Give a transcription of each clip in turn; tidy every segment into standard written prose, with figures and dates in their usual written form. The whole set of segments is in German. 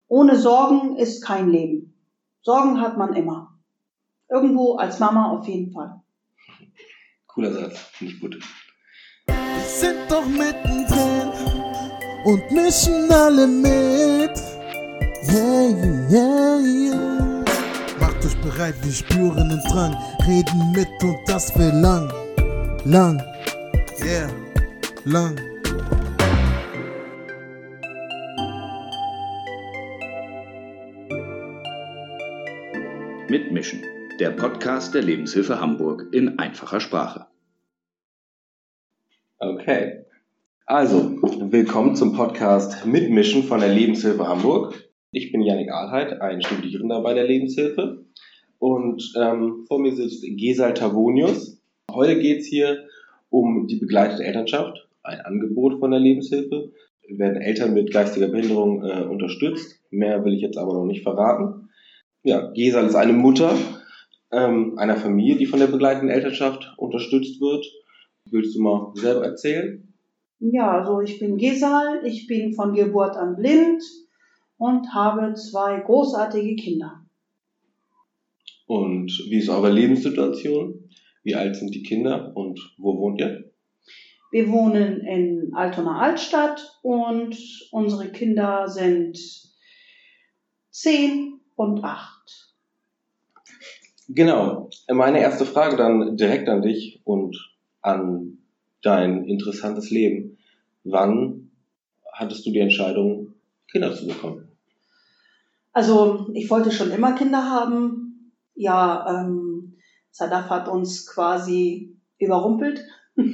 Ohne Sorgen ist kein Leben. Sorgen hat man immer. Irgendwo als Mama auf jeden Fall. Cooler Satz, finde ich gut. Wir sind doch mittendrin und mischen alle mit. Yeah, yeah, yeah. Macht euch bereit, wir spüren den Drang. Reden mit und das für lang. Lang. Yeah, lang. Mitmischen, der Podcast der Lebenshilfe Hamburg in einfacher Sprache. Okay, also willkommen zum Podcast Mitmischen von der Lebenshilfe Hamburg. Ich bin Yannick Ahlheit, ein Studierender bei der Lebenshilfe und vor mir sitzt Gesal Tavonius. Heute geht es hier um die begleitete Elternschaft, ein Angebot von der Lebenshilfe. Werden Eltern mit geistiger Behinderung unterstützt. Mehr will ich jetzt aber noch nicht verraten. Ja, Gesal ist eine Mutter einer Familie, die von der begleiteten Elternschaft unterstützt wird. Willst du mal selber erzählen? Ja, also ich bin Gesal, ich bin von Geburt an blind und habe 2 großartige Kinder. Und wie ist eure Lebenssituation? Wie alt sind die Kinder und wo wohnt ihr? Wir wohnen in Altona Altstadt und unsere Kinder sind 10 und 8. Genau, meine erste Frage dann direkt an dich und an dein interessantes Leben. Wann hattest du die Entscheidung, Kinder zu bekommen? Also ich wollte schon immer Kinder haben. Ja, Sadaf hat uns quasi überrumpelt.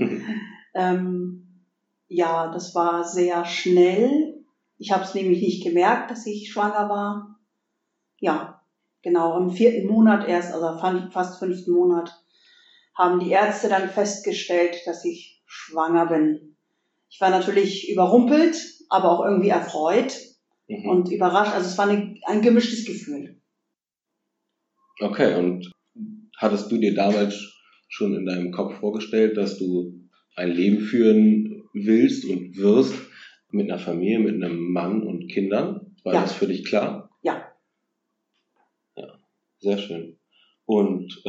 Ja, das war sehr schnell. Ich habe es nämlich nicht gemerkt, dass ich schwanger war. Ja, genau, im 4. Monat erst, also fast 5. Monat, haben die Ärzte dann festgestellt, dass ich schwanger bin. Ich war natürlich überrumpelt, aber auch irgendwie erfreut und überrascht. Also es war ein gemischtes Gefühl. Okay, und hattest du dir damals schon in deinem Kopf vorgestellt, dass du ein Leben führen willst und wirst mit einer Familie, mit einem Mann und Kindern? War das für dich klar? Ja. Ja, sehr schön. Und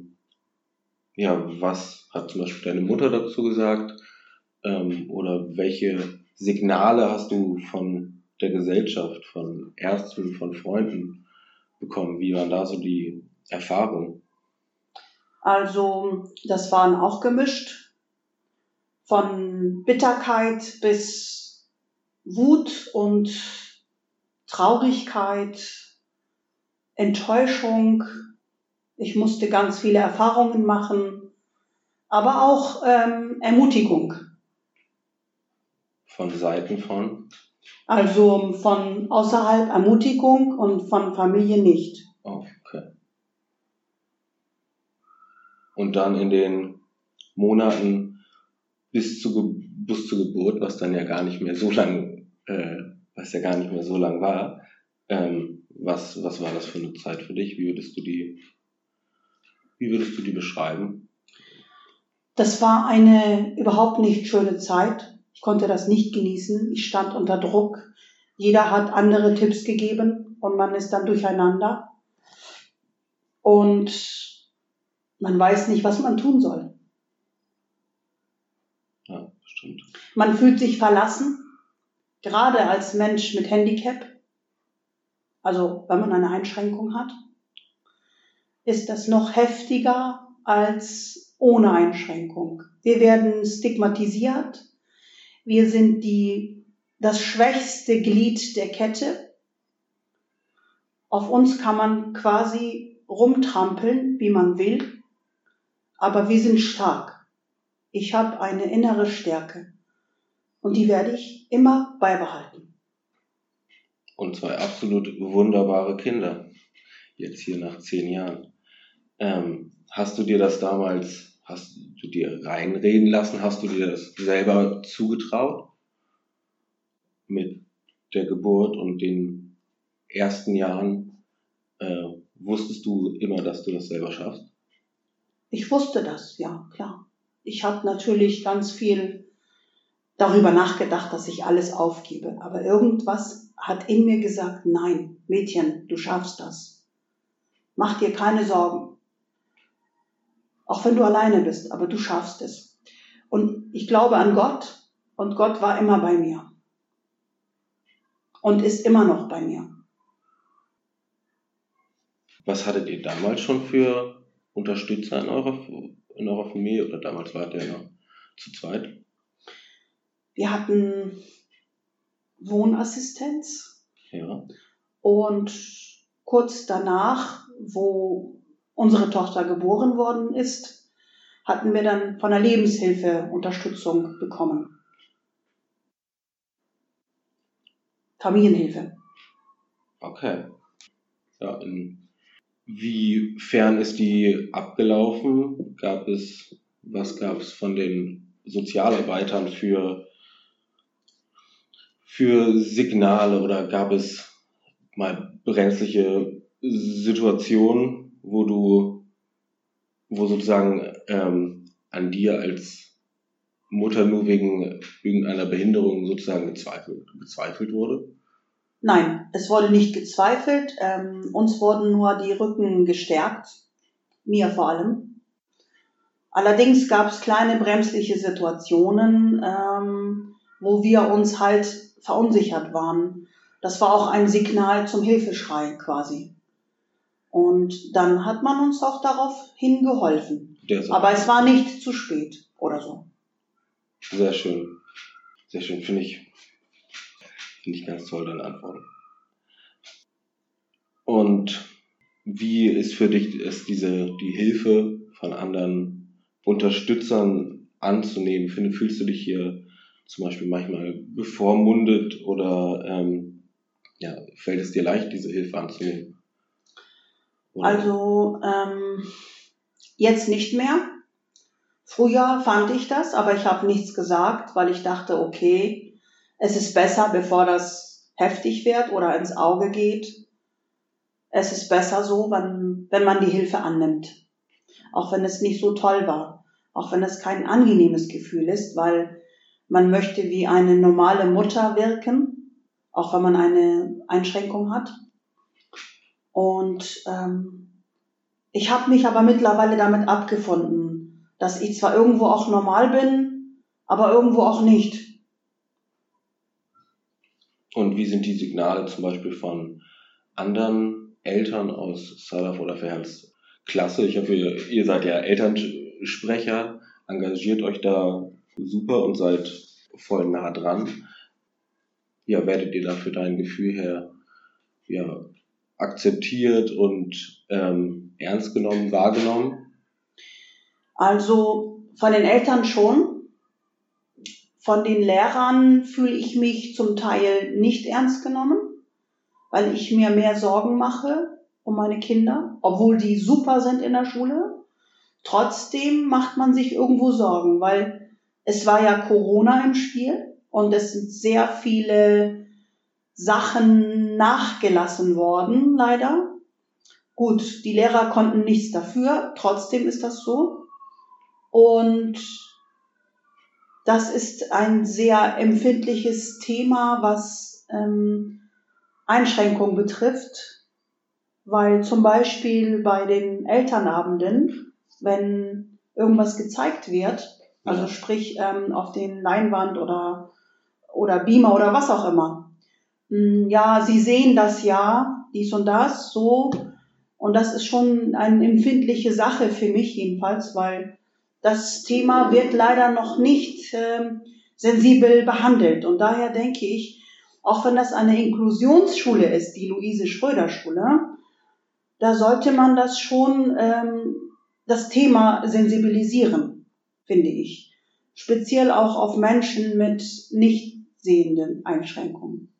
was hat zum Beispiel deine Mutter dazu gesagt? Oder welche Signale hast du von der Gesellschaft, von Ärzten, von Freunden bekommen? Wie waren da so die Erfahrungen? Also das waren auch gemischt. Von Bitterkeit bis Wut und Traurigkeit, Enttäuschung. Ich musste ganz viele Erfahrungen machen, aber auch Ermutigung. Von Seiten von? Also von außerhalb Ermutigung und von Familie nicht. Oh, okay. Und dann in den Monaten bis zur Geburt, was dann ja gar nicht mehr so lang, was ja gar nicht mehr so lang war, was war das für eine Zeit für dich? Wie würdest du die beschreiben? Das war eine überhaupt nicht schöne Zeit. Ich konnte das nicht genießen. Ich stand unter Druck. Jeder hat andere Tipps gegeben und man ist dann durcheinander. Und man weiß nicht, was man tun soll. Ja, stimmt. Man fühlt sich verlassen, gerade als Mensch mit Handicap. Also wenn man eine Einschränkung hat, ist das noch heftiger als ohne Einschränkung. Wir werden stigmatisiert. Wir sind das schwächste Glied der Kette. Auf uns kann man quasi rumtrampeln, wie man will. Aber wir sind stark. Ich habe eine innere Stärke. Und die werde ich immer beibehalten. Und 2 absolut wunderbare Kinder. Jetzt hier nach 10 Jahren. Hast du dir das damals, hast du dir reinreden lassen? Hast du dir das selber zugetraut? Mit der Geburt und den ersten Jahren, wusstest du immer, dass du das selber schaffst? Ich wusste das, ja, klar. Ich habe natürlich ganz viel darüber nachgedacht, dass ich alles aufgebe. Aber irgendwas hat in mir gesagt, nein, Mädchen, du schaffst das. Mach dir keine Sorgen. Auch wenn du alleine bist, aber du schaffst es. Und ich glaube an Gott und Gott war immer bei mir. Und ist immer noch bei mir. Was hattet ihr damals schon für Unterstützer in eurer Familie? Oder damals wart ihr noch zu zweit? Wir hatten Wohnassistenz. Ja. Und kurz danach, wo unsere Tochter geboren worden ist, hatten wir dann von der Lebenshilfe Unterstützung bekommen. Familienhilfe. Okay. Ja, inwiefern ist die abgelaufen? Was gab es von den Sozialarbeitern für Signale oder gab es mal brenzliche Situationen, wo sozusagen an dir als Mutter nur wegen irgendeiner Behinderung sozusagen gezweifelt wurde? Nein, es wurde nicht gezweifelt. Uns wurden nur die Rücken gestärkt. Mir vor allem. Allerdings gab es kleine bremsliche Situationen, wo wir uns halt verunsichert waren. Das war auch ein Signal zum Hilfeschrei quasi. Und dann hat man uns auch daraufhin geholfen. Aber es war nicht zu spät oder so. Sehr schön. Sehr schön. Finde ich ganz toll, deine Antworten. Und wie ist für dich die Hilfe von anderen Unterstützern anzunehmen? Fühlst du dich hier zum Beispiel manchmal bevormundet oder fällt es dir leicht, diese Hilfe anzunehmen? Oder? Also jetzt nicht mehr. Früher fand ich das, aber ich habe nichts gesagt, weil ich dachte, okay, es ist besser, bevor das heftig wird oder ins Auge geht. Es ist besser so, wenn man die Hilfe annimmt. Auch wenn es nicht so toll war. Auch wenn es kein angenehmes Gefühl ist, weil man möchte wie eine normale Mutter wirken, auch wenn man eine Einschränkung hat. Und ich habe mich aber mittlerweile damit abgefunden, dass ich zwar irgendwo auch normal bin, aber irgendwo auch nicht. Und wie sind die Signale zum Beispiel von anderen Eltern aus Sadaf oder Ferhans Klasse? Ich hoffe, ihr seid ja Elternsprecher, engagiert euch da super und seid voll nah dran. Ja, werdet ihr da für dein Gefühl her akzeptiert und ernst genommen, wahrgenommen? Also von den Eltern schon. Von den Lehrern fühle ich mich zum Teil nicht ernst genommen, weil ich mir mehr Sorgen mache um meine Kinder, obwohl die super sind in der Schule. Trotzdem macht man sich irgendwo Sorgen, weil es war ja Corona im Spiel und es sind sehr viele Sachen nachgelassen worden, leider. Gut, die Lehrer konnten nichts dafür, trotzdem ist das so. Und das ist ein sehr empfindliches Thema, was Einschränkungen betrifft, weil zum Beispiel bei den Elternabenden, wenn irgendwas gezeigt wird, also sprich auf den Leinwand oder Beamer oder was auch immer, ja, sie sehen das ja, dies und das, so, und das ist schon eine empfindliche Sache für mich jedenfalls, weil das Thema wird leider noch nicht sensibel behandelt. Und daher denke ich, auch wenn das eine Inklusionsschule ist, die Luise-Schröder-Schule, da sollte man das schon, das Thema sensibilisieren, finde ich. Speziell auch auf Menschen mit nicht sehenden Einschränkungen.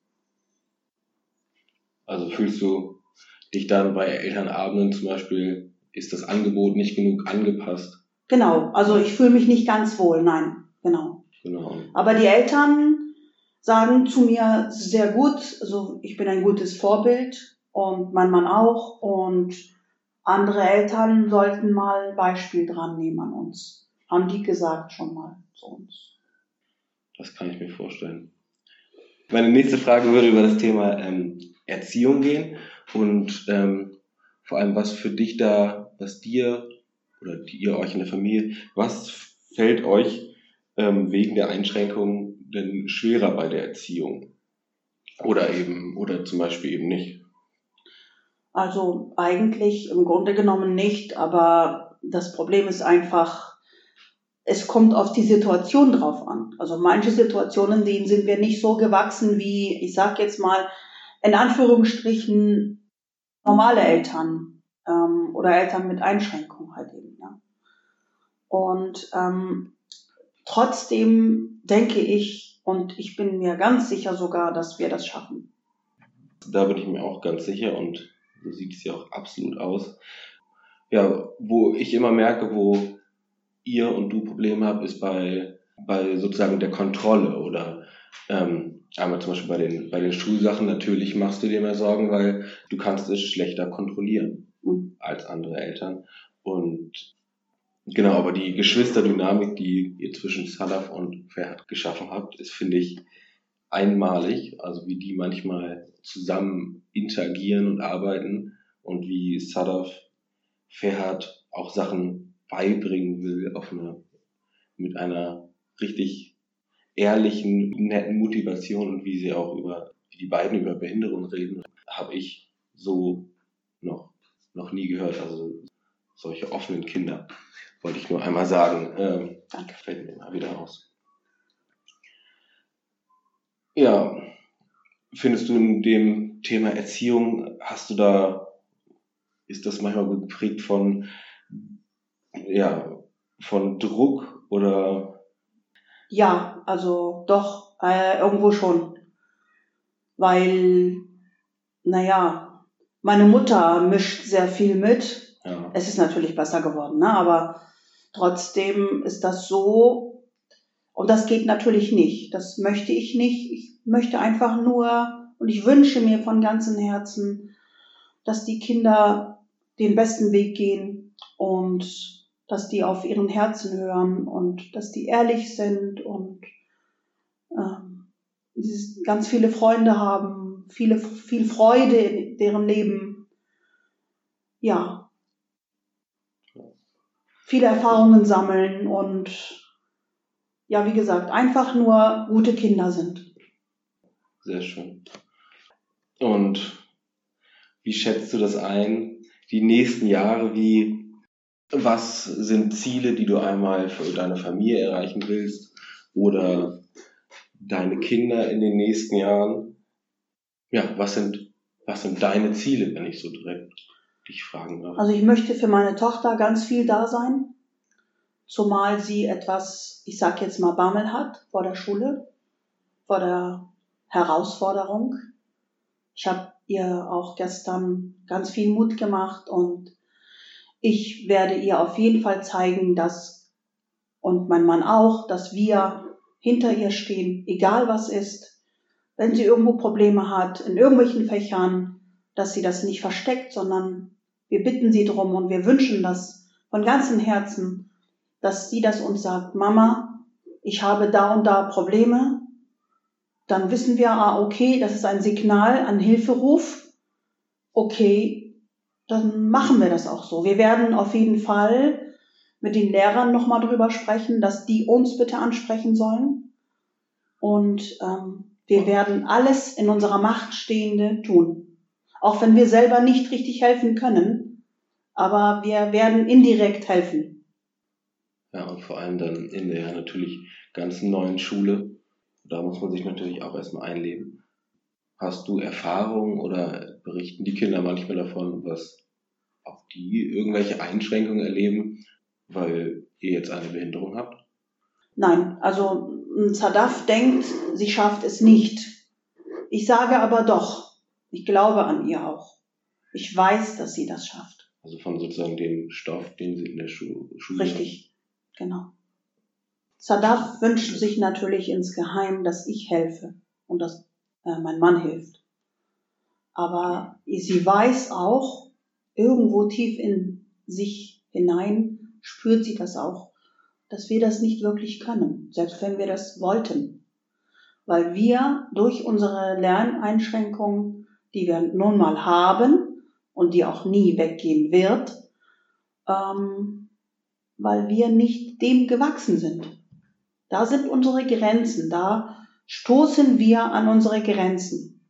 Also fühlst du dich dann bei Elternabenden zum Beispiel, ist das Angebot nicht genug angepasst? Genau, also ich fühle mich nicht ganz wohl, nein, genau. Aber die Eltern sagen zu mir sehr gut, also ich bin ein gutes Vorbild und mein Mann auch und andere Eltern sollten mal ein Beispiel dran nehmen an uns. Haben die gesagt schon mal zu uns. Das kann ich mir vorstellen. Meine nächste Frage würde über das Thema Erziehung gehen und vor allem, was dir oder ihr euch in der Familie, was fällt euch wegen der Einschränkungen denn schwerer bei der Erziehung? Oder zum Beispiel eben nicht? Also eigentlich im Grunde genommen nicht, aber das Problem ist einfach, es kommt auf die Situation drauf an. Also manche Situationen, denen sind wir nicht so gewachsen wie, ich sage jetzt mal, in Anführungsstrichen normale Eltern oder Eltern mit Einschränkungen halt eben. Ja. Und trotzdem denke ich, und ich bin mir ganz sicher sogar, dass wir das schaffen. Da bin ich mir auch ganz sicher und so sieht es ja auch absolut aus. Ja, wo ich immer merke, wo ihr und du Probleme habt, ist bei sozusagen der Kontrolle oder einmal zum Beispiel bei den Schulsachen. Natürlich machst du dir mehr Sorgen, weil du kannst es schlechter kontrollieren als andere Eltern. Und genau, aber die Geschwisterdynamik, die ihr zwischen Sadaf und Ferhat geschaffen habt, ist, finde ich, einmalig. Also wie die manchmal zusammen interagieren und arbeiten und wie Sadaf Ferhat auch Sachen beibringen will mit einer richtig ehrlichen, netten Motivation und wie die beiden über Behinderung reden, habe ich so noch nie gehört. Also solche offenen Kinder, wollte ich nur einmal sagen. Danke, fällt mir immer wieder aus. Ja, findest du in dem Thema Erziehung, ist das manchmal geprägt von Druck oder? Ja, also doch, irgendwo schon. Weil, meine Mutter mischt sehr viel mit. Ja. Es ist natürlich besser geworden, ne? Aber trotzdem ist das so, und das geht natürlich nicht. Das möchte ich nicht. Ich möchte einfach nur, und ich wünsche mir von ganzem Herzen, dass die Kinder den besten Weg gehen und dass die auf ihren Herzen hören und dass die ehrlich sind und ganz viele Freunde haben, viel Freude in deren Leben. Ja. Viele Erfahrungen sammeln und ja, wie gesagt, einfach nur gute Kinder sind. Sehr schön. Und wie schätzt du das ein? Die nächsten Jahre, was sind Ziele, die du einmal für deine Familie erreichen willst oder deine Kinder in den nächsten Jahren? Ja, was sind deine Ziele, wenn ich so direkt dich fragen darf? Also ich möchte für meine Tochter ganz viel da sein, zumal sie etwas, ich sag jetzt mal, Bammel hat vor der Schule, vor der Herausforderung. Ich habe ihr auch gestern ganz viel Mut gemacht und ich werde ihr auf jeden Fall zeigen, und mein Mann auch, dass wir hinter ihr stehen, egal was ist. Wenn sie irgendwo Probleme hat, in irgendwelchen Fächern, dass sie das nicht versteckt, sondern wir bitten sie drum und wir wünschen das von ganzem Herzen, dass sie das uns sagt, Mama, ich habe da und da Probleme. Dann wissen wir, okay, das ist ein Signal, ein Hilferuf. Okay, dann machen wir das auch so. Wir werden auf jeden Fall mit den Lehrern nochmal drüber sprechen, dass die uns bitte ansprechen sollen. Und wir werden alles in unserer Macht Stehende tun. Auch wenn wir selber nicht richtig helfen können, aber wir werden indirekt helfen. Ja, und vor allem dann in der natürlich ganz neuen Schule. Da muss man sich natürlich auch erstmal einleben. Hast du Erfahrungen oder berichten die Kinder manchmal davon, ob die irgendwelche Einschränkungen erleben, weil ihr jetzt eine Behinderung habt? Nein, also Sadaf denkt, sie schafft es nicht. Ich sage aber doch, ich glaube an ihr auch. Ich weiß, dass sie das schafft. Also von sozusagen dem Stoff, den sie in der Schule Richtig, genau. Sadaf wünscht sich natürlich insgeheim, dass ich helfe und dass mein Mann hilft. Aber sie weiß auch, irgendwo tief in sich hinein spürt sie das auch, dass wir das nicht wirklich können, selbst wenn wir das wollten. weil wir durch unsere Lerneinschränkungen, die wir nun mal haben und die auch nie weggehen wird, weil wir nicht dem gewachsen sind. Da sind unsere Grenzen, da stoßen wir an unsere Grenzen.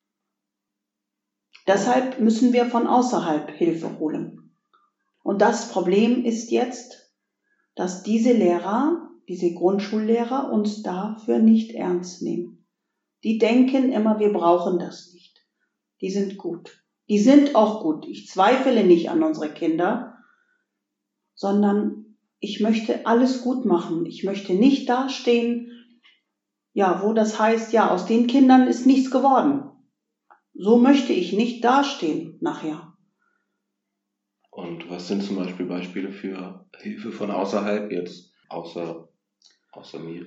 Deshalb müssen wir von außerhalb Hilfe holen. Und das Problem ist jetzt, dass diese Lehrer, diese Grundschullehrer uns dafür nicht ernst nehmen. Die denken immer, wir brauchen das nicht. Die sind gut. Die sind auch gut. Ich zweifle nicht an unsere Kinder, sondern ich möchte alles gut machen. Ich möchte nicht dastehen, ja, wo das heißt, ja, aus den Kindern ist nichts geworden. So möchte ich nicht dastehen nachher. Und was sind zum Beispiel Beispiele für Hilfe von außerhalb jetzt, außer mir?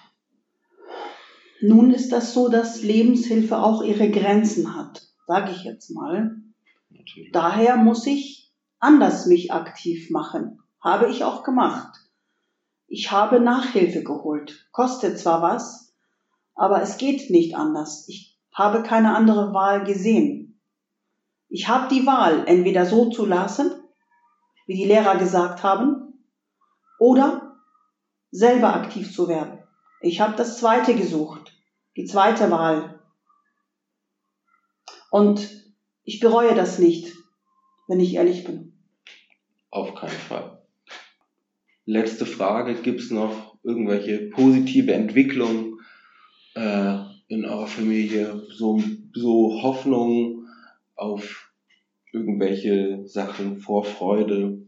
Nun ist das so, dass Lebenshilfe auch ihre Grenzen hat, sage ich jetzt mal. Natürlich. Daher muss ich anders mich aktiv machen. Habe ich auch gemacht. Ich habe Nachhilfe geholt. Kostet zwar was, aber es geht nicht anders. Ich habe keine andere Wahl gesehen. Ich habe die Wahl, entweder so zu lassen, wie die Lehrer gesagt haben, oder selber aktiv zu werden. Ich habe das Zweite gesucht, die zweite Wahl. Und ich bereue das nicht, wenn ich ehrlich bin. Auf keinen Fall. Letzte Frage, gibt es noch irgendwelche positive Entwicklungen in eurer Familie, so Hoffnung auf irgendwelche Sachen, Vorfreude?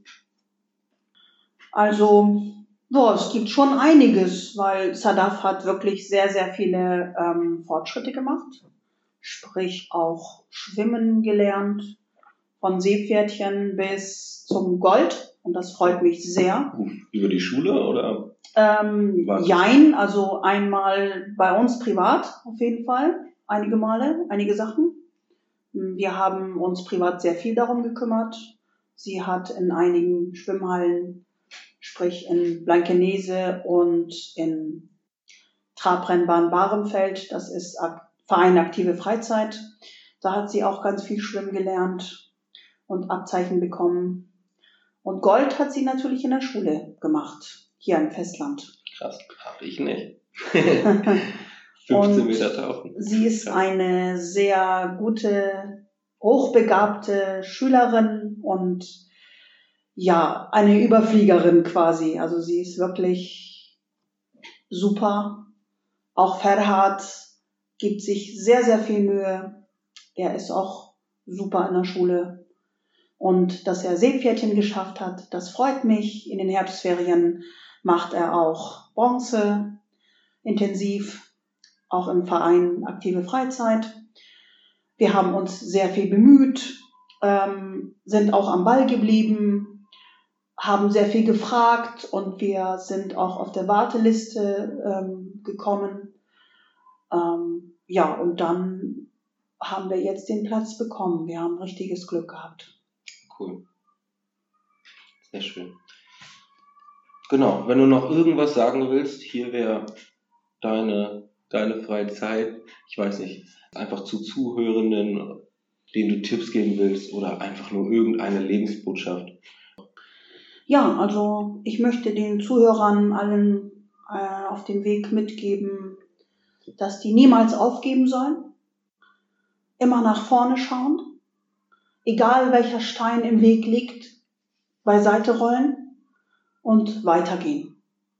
Also, ja, es gibt schon einiges, weil Sadaf hat wirklich sehr, sehr viele Fortschritte gemacht. Sprich auch Schwimmen gelernt, von Seepferdchen bis zum Gold. Und das freut mich sehr. Über die Schule oder? Jein, also einmal bei uns privat auf jeden Fall, einige Male, einige Sachen. Wir haben uns privat sehr viel darum gekümmert. Sie hat in einigen Schwimmhallen, sprich in Blankenese und in Trabrennbahn Bahrenfeld, das ist Verein Aktive Freizeit. Da hat sie auch ganz viel Schwimmen gelernt und Abzeichen bekommen. Und Gold hat sie natürlich in der Schule gemacht, hier im Festland. Krass, habe ich nicht. 15 Meter tauchen. Sie ist eine sehr gute, hochbegabte Schülerin und ja, eine Überfliegerin quasi. Also sie ist wirklich super. Auch Ferhat gibt sich sehr, sehr viel Mühe. Er ist auch super in der Schule. Und dass er Seepferdchen geschafft hat, das freut mich. In den Herbstferien macht er auch Bronze intensiv, auch im Verein Aktive Freizeit. Wir haben uns sehr viel bemüht, sind auch am Ball geblieben, haben sehr viel gefragt und wir sind auch auf der Warteliste gekommen. Ja, und dann haben wir jetzt den Platz bekommen. Wir haben richtiges Glück gehabt. Cool. Sehr schön. Genau, wenn du noch irgendwas sagen willst, hier wäre deine freie Zeit. Ich weiß nicht, einfach zu Zuhörenden, denen du Tipps geben willst oder einfach nur irgendeine Lebensbotschaft. Ja, also ich möchte den Zuhörern allen auf dem Weg mitgeben, dass die niemals aufgeben sollen, immer nach vorne schauen, egal welcher Stein im Weg liegt, beiseite rollen und weitergehen.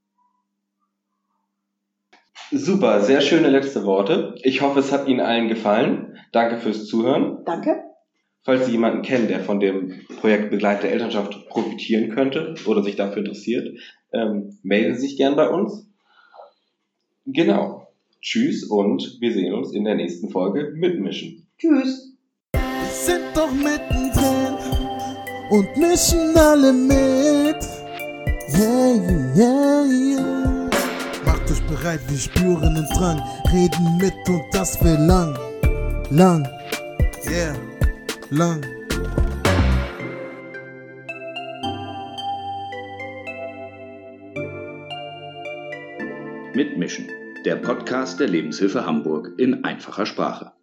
Super, sehr schöne letzte Worte. Ich hoffe, es hat Ihnen allen gefallen. Danke fürs Zuhören. Danke. Falls Sie jemanden kennen, der von dem Projekt Begleitete Elternschaft profitieren könnte oder sich dafür interessiert, melden Sie sich gern bei uns. Genau. Tschüss und wir sehen uns in der nächsten Folge Mitmischen. Tschüss. Wir sind doch mittendrin und mischen alle mit. Yeah, yeah, yeah. Macht euch bereit, wir spüren den Drang, reden mit und das will lang, lang, yeah, lang. Mitmischen. der Podcast der Lebenshilfe Hamburg in einfacher Sprache.